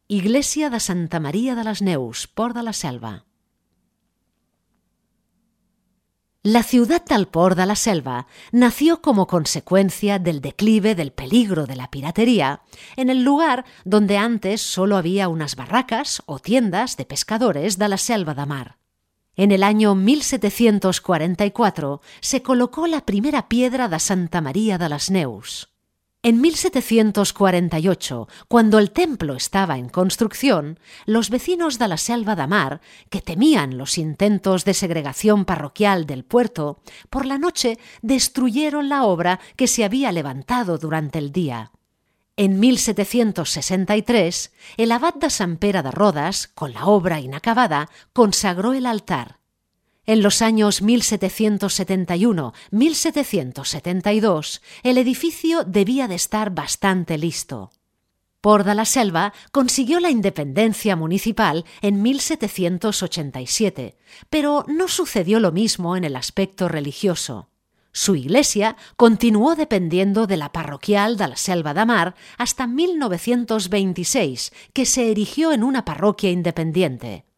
Iglesia de Santa Maria de les Neus, Port de la Selva. La ciudad del Port de la Selva nació como consecuencia del declive del peligro de la piratería en el lugar donde antes solo había unas barracas o tiendas de pescadores de la Selva de Mar. En el año 1744 se colocó la primera piedra de Santa Maria de les Neus. En 1748, cuando el templo estaba en construcción, los vecinos de la Selva de Mar, que temían los intentos de segregación parroquial del puerto, por la noche destruyeron la obra que se había levantado durante el día. En 1763, el abad de Sant Pere de Rodes, con la obra inacabada, consagró el altar. En los años 1771-1772, el edificio debía de estar bastante listo. Port de la Selva consiguió la independencia municipal en 1787, pero no sucedió lo mismo en el aspecto religioso. Su iglesia continuó dependiendo de la parroquial de la Selva de Mar hasta 1926, que se erigió en una parroquia independiente.